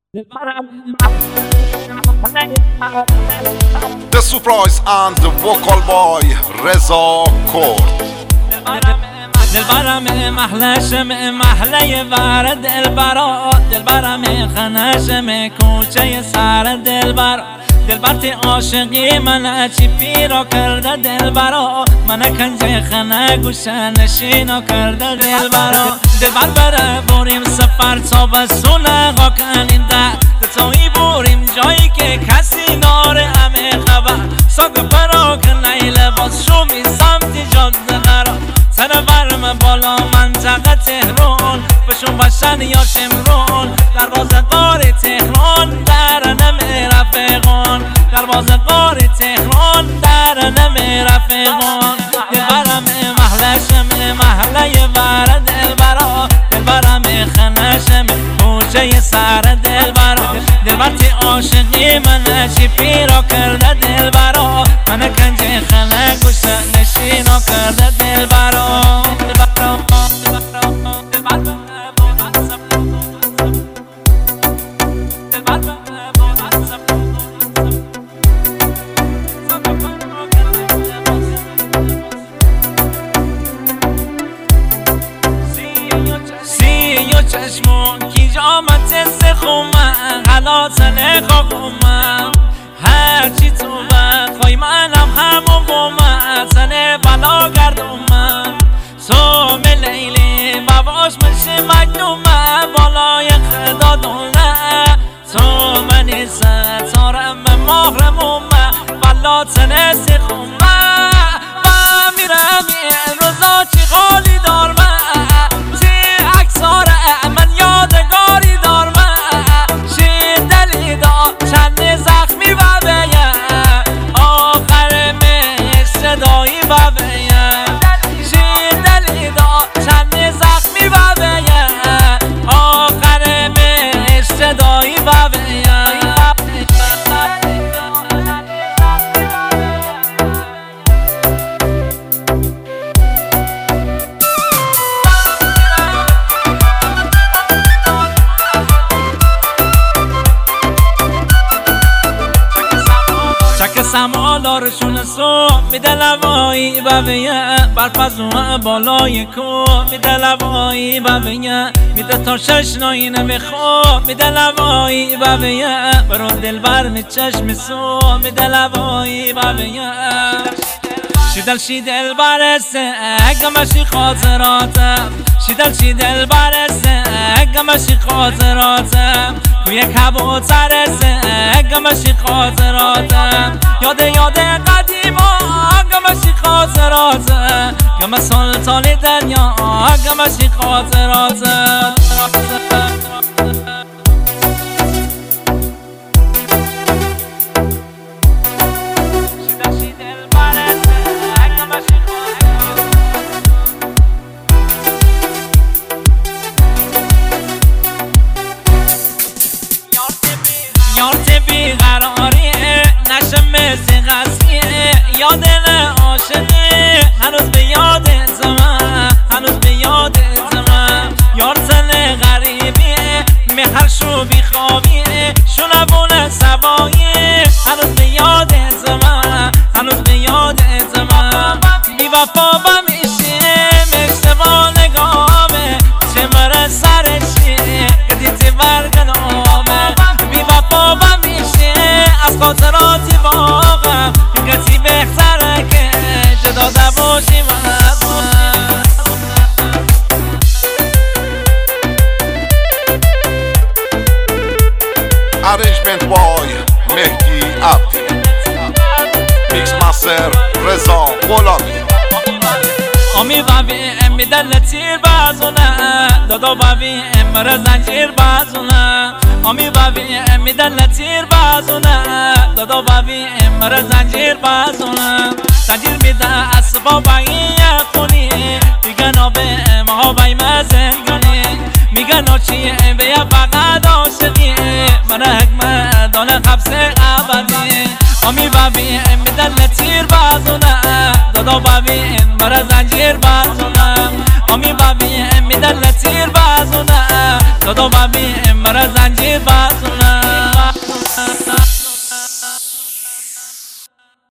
The surprise and the vocal boy رضا کرد. دلبرم محلشم محله ور دلبرا، دلبرم خنشم کوچه سر دلبرا. دلبرت عاشقی من چی پیرا کرده دلبرا، من کنج خنه گوشه نشینا کرده دلبرا. دلبر بره بریم سفر تا بسونه غا کنیم ده تایی بریم جایی که کسی ناره همه خبر. ساگ پرا کنه لباس شومی سمت جاده قرار. سر برم بالا منطقه تهران، بشون باشن یا شمران. دروازه‌دار تهران در نمی رفیقان، دروازه‌دار تهران در نمی رفیقان. دلبرم محلشم محله ور دلبرا، دلبرم خنشم کوچه سر دلبرا. دلبرت عاشقی من چی پیرا کرده دلبرا، من کنج خنه گوشه نشینا کرده دلبرا. چشمون کی جامت سخومم غلات نخاکومم، هرچی تو بخوای منم همون بومتنه بلا گردومم. تو لیلی باباش منشی مجنومه بالای خدا دونه، تو منی ستارم محرمومه غلات سخومه. من میرم این روزا چی غالی دارمه، سمالارشون سو میده لوایی ببینه، برپزوه بالای کو میده لوایی ببینه. میده تا شش ناینه میخواب میده لوایی ببینه، برو دلبر می چشم سو میده لوایی ببینه. شیدل برسه گمشی خاطراتم، شیدل برسه گمشی خاطراتم. کوی کبوتر سه گمشی خاطراتم، یاد قدیما گمشی خاطراتم. گم سلطان دنیا گمشی خاطراتم. یارت بیقراریه نشه مثل قصیه، یادن عاشقه هنوز به یادت من، هنوز به یادت من. یارتن غریبیه مهرشو بیخوابیه، شنبون سواییه هنوز به یادت من، هنوز به یادت من. بی وفا بمیشه مشتبا نگامه، چه مره سرشیه دیتی برگنامه. بی وفا بمیشه از خاطراتی واقعا، کسی بهتره که جدا نباشیم از من. Arrangement boy مهدی عبدی، میکس ماستر رضا غلامی. آمی بابی امی دل تیر بازونه، دادا بابی امر زنجیر بازونه. آمی بابی امی دل تیر بازونه، دادا بابی امر زنجیر بازونه. زنجیر میده اسبابایی خونی، دیگه نابه ما بای مزنگونی. میگه نوچیه به فقط عاشقی، من حکمه دانه قبض ابدی. آمی بابی امی دل تیر بازونه، دادا بابی امر زنجیر بازونه. آمی بابی امی دل تیر بازونه، دادا بابی امر زنجیر بازونه.